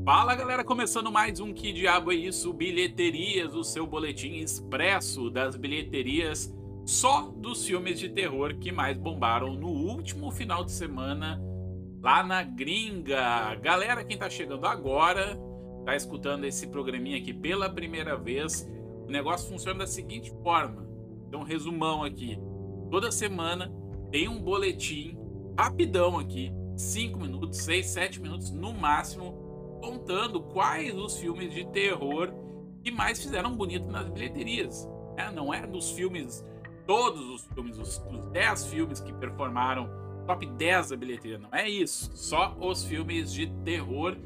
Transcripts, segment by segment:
Fala galera, começando mais um Que Diabo é Isso? Bilheterias, o seu boletim expresso das bilheterias só dos filmes de terror que mais bombaram no último final de semana lá na gringa. Galera, quem tá chegando agora, tá escutando esse programinha aqui pela primeira vez, o negócio funciona da seguinte forma. Então, resumão aqui. Toda semana tem um boletim rapidão aqui, 5 minutos, 6, 7 minutos no máximo, contando quais os filmes de terror que mais fizeram bonito nas bilheterias. Não é dos filmes, todos os filmes, os 10 filmes que performaram top 10 da bilheteria, não é isso. Só os filmes de terror.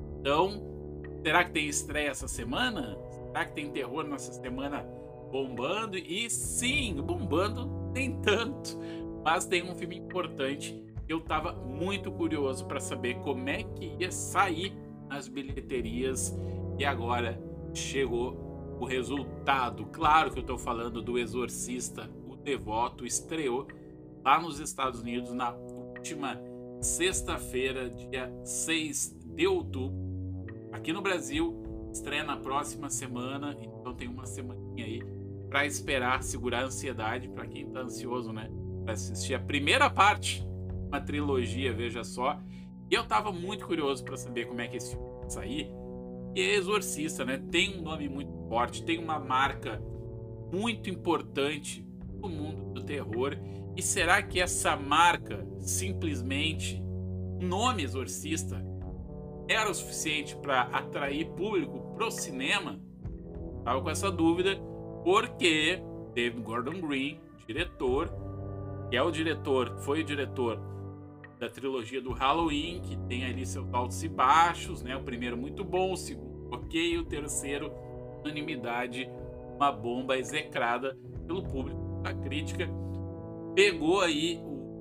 Então, será que tem estreia essa semana? Será que tem terror nessa semana bombando? E sim, bombando nem tanto, mas tem um filme importante que eu tava muito curioso para saber como é que ia sair nas bilheterias e agora chegou o resultado. Claro que eu tô falando do Exorcista, o Devoto, estreou lá nos Estados Unidos na última sexta-feira, dia 6 de outubro. Aqui no Brasil, estreia na próxima semana, então tem uma semaninha aí para esperar, segurar a ansiedade para quem tá ansioso, né? Para assistir a primeira parte, uma trilogia, veja só. E eu tava muito curioso para saber como é que esse filme vai sair. E é Exorcista, né? Tem um nome muito forte, tem uma marca muito importante no mundo do terror. E será que essa marca, simplesmente, o nome Exorcista, era o suficiente para atrair público pro cinema? Tava com essa dúvida, porque David Gordon Green, diretor, que é o diretor, foi o diretor da trilogia do Halloween, que tem ali seus altos e baixos, né? O primeiro muito bom, o segundo ok, o terceiro, unanimidade, uma bomba execrada pelo público, a crítica. Pegou aí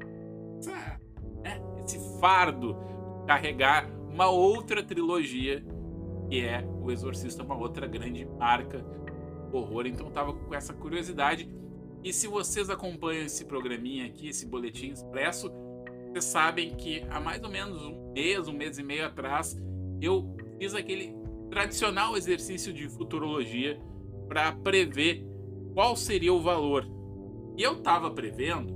esse fardo de carregar uma outra trilogia, que é o Exorcista, uma outra grande marca do horror. Então eu tava com essa curiosidade. E se vocês acompanham esse programinha aqui, esse boletim expresso, vocês sabem que há mais ou menos um mês e meio atrás, eu fiz aquele tradicional exercício de futurologia para prever qual seria o valor. E eu estava prevendo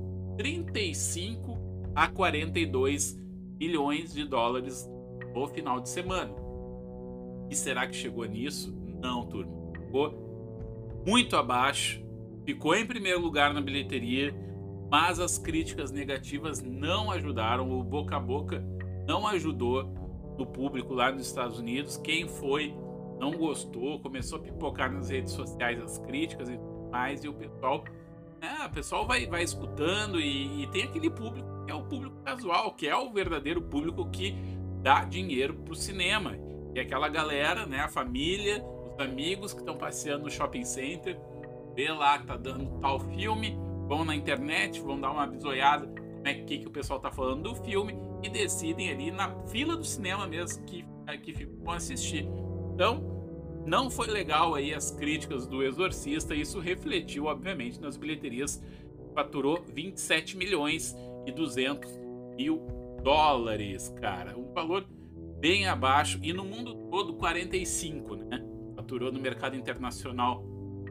35 a 42 milhões de dólares no final de semana. E será que chegou nisso? Não, turma. Ficou muito abaixo. Ficou em primeiro lugar na bilheteria, mas as críticas negativas não ajudaram, o boca a boca não ajudou no público lá nos Estados Unidos. Quem foi não gostou, começou a pipocar nas redes sociais as críticas e tudo mais, e o pessoal vai escutando, e tem aquele público que é o público casual, que é o verdadeiro público que dá dinheiro pro cinema, e aquela galera, né, a família, os amigos que estão passeando no shopping center, vê lá que tá dando tal filme, vão na internet, vão dar uma bisoiada como é que o pessoal tá falando do filme e decidem ali na fila do cinema mesmo que vão assistir. Então, não foi legal aí as críticas do Exorcista, isso refletiu obviamente nas bilheterias. Faturou 27 milhões e 200 mil dólares, cara, um valor bem abaixo, e no mundo todo 45, né? Faturou no mercado internacional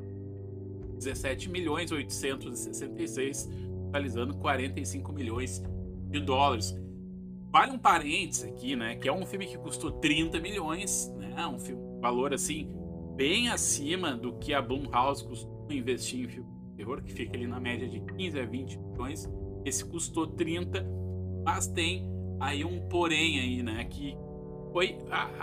17 milhões 866, totalizando 45 milhões de dólares. Vale um parênteses aqui, né, que é um filme que custou 30 milhões, né, um valor assim bem acima do que a Blumhouse costuma investir em filme de terror, que fica ali na média de 15 a 20 milhões. Esse custou 30, mas tem aí um porém aí, né, que foi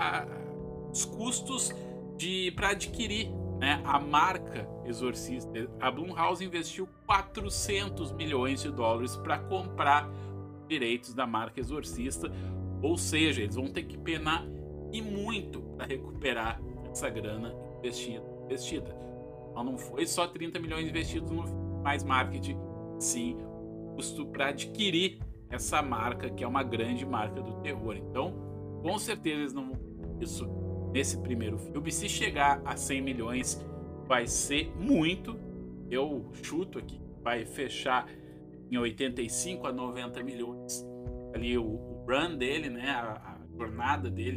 os custos para adquirir, né, a marca Exorcista. A Blumhouse investiu 400 milhões de dólares para comprar direitos da marca Exorcista, ou seja, eles vão ter que penar e muito para recuperar essa grana investida. Então não foi só 30 milhões investidos no mais marketing, sim, custo para adquirir essa marca, que é uma grande marca do terror. Então, com certeza eles não vão fazer isso nesse primeiro filme. Se chegar a 100 milhões, vai ser muito. Eu chuto aqui, vai fechar em 85 a 90 milhões. Ali o run dele, né, a jornada dele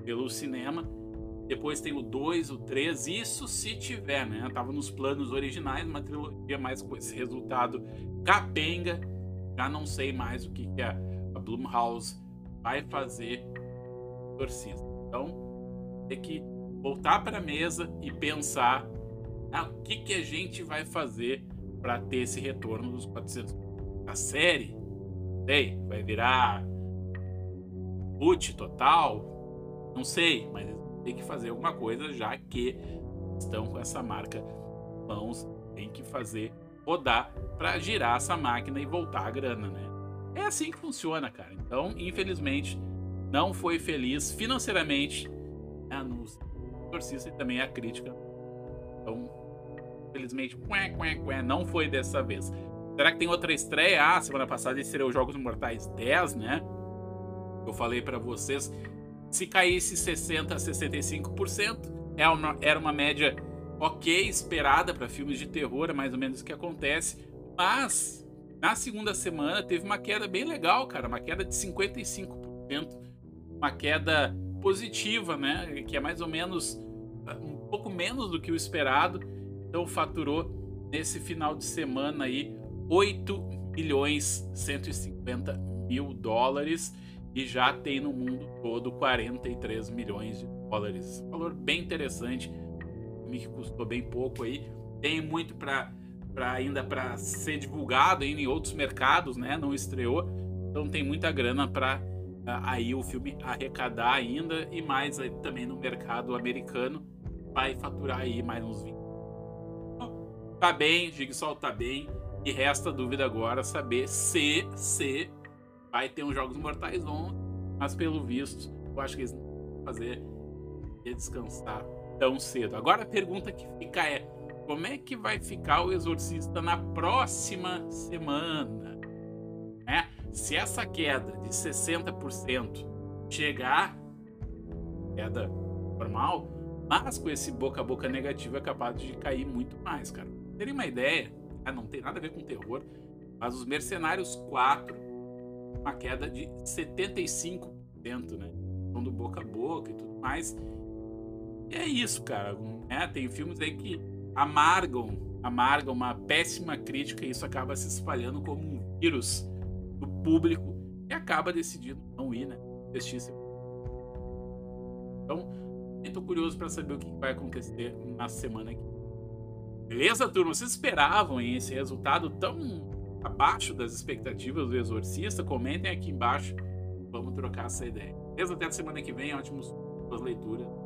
pelo cinema. Depois tem o 2, o 3, isso se tiver, né? Tava nos planos originais, uma trilogia, mas com esse resultado capenga, já não sei mais o que a Blumhouse vai fazer com o Exorcista. Então, tem que voltar para a mesa e pensar o que a gente vai fazer para ter esse retorno dos 400. A série, sei, vai virar boot total, não sei, mas tem que fazer alguma coisa, já que estão com essa marca em mãos, tem que fazer rodar para girar essa máquina e voltar a grana, né? É assim que funciona, cara. Então, infelizmente, não foi feliz financeiramente no Exorcista e também a crítica. Então, infelizmente, não foi dessa vez. Será que tem outra estreia? Semana passada estreou Jogos Mortais 10, né? Eu falei para vocês, se caísse 60% a 65%, era uma média ok, esperada para filmes de terror, é mais ou menos o que acontece. Mas, na segunda semana, teve uma queda bem legal, cara. Uma queda de 55%. Uma queda positiva, né? Que é mais ou menos um pouco menos do que o esperado. Então, faturou nesse final de semana aí 8.150.000 dólares. E já tem no mundo todo 43 milhões de dólares. Valor bem interessante, que custou bem pouco aí. Tem muito ainda para ser divulgado ainda em outros mercados, né? Não estreou, então tem muita grana para aí o filme arrecadar ainda, e mais aí também no mercado americano vai faturar aí mais uns 20. Então, tá bem, Jigsaw tá bem, e resta dúvida agora saber se vai ter uns Jogos Mortais 11, mas pelo visto, eu acho que eles não vão fazer descansar tão cedo. Agora a pergunta que fica é: como é que vai ficar o Exorcista na próxima semana? Se essa queda de 60% chegar, queda normal, mas com esse boca a boca negativo é capaz de cair muito mais, cara. Pra terem uma ideia, não tem nada a ver com terror, mas os Mercenários 4, uma queda de 75%, né? Do boca a boca e tudo mais. E é isso, cara. Tem filmes aí que amargam uma péssima crítica, e isso acaba se espalhando como um vírus do público e acaba decidindo não ir, né? Assistir. Então, eu tô curioso para saber o que vai acontecer na semana aqui. Beleza, turma? Vocês esperavam esse resultado tão abaixo das expectativas do Exorcista? Comentem aqui embaixo. Vamos trocar essa ideia. Beleza? Até a semana que vem. Ótimas leituras.